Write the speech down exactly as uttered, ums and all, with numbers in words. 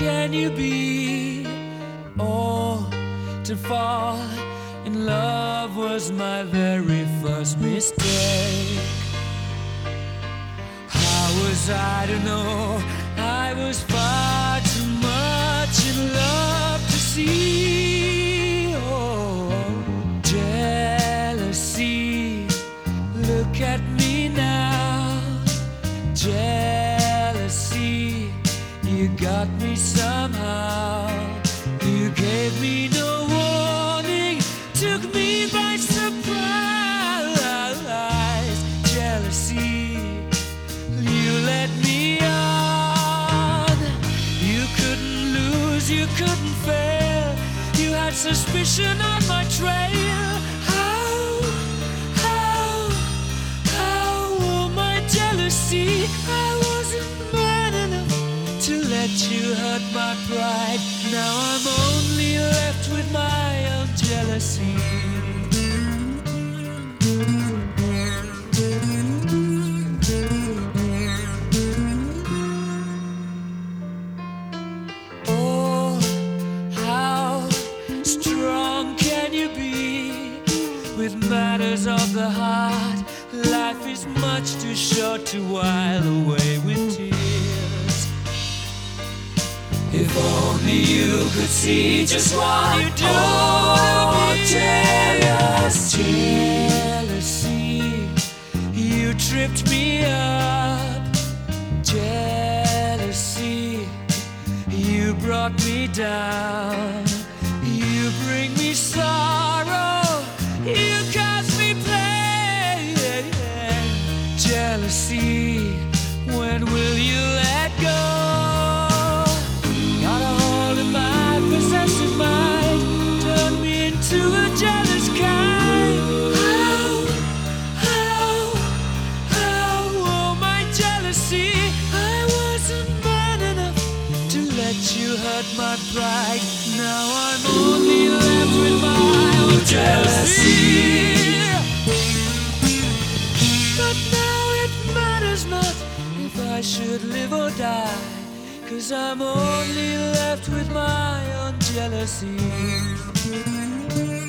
can you be? Oh, to fall in love was my very first mistake. How was I to know I was far too much in love to see? Oh, jealousy, look at me now. Jealousy, you got me somehow. You gave me no warning, took me by surprise. Jealousy, you led me on. You couldn't lose, you couldn't fail. You had suspicion on my trail. How, how, how, oh my jealousy, I wasn't man enough to let you hurt my pride. Now I'm only left with my own jealousy. Oh, how strong can you be with matters of the heart? Life is much too short to while away with tears. If only you could see just what you do. Oh, jealousy, jealousy, you tripped me up. Jealousy, you brought me down. You bring me sorrow, you cause me pain. Jealousy, when will you let go? Got a hold of my possessive mind, turn me into a jealous kind. How, how, how, oh my jealousy, I wasn't man enough to let you hurt my pride. Now I'm only left with my own jealousy. But now it matters not if I should live or die, 'cause I'm only left with my own jealousy.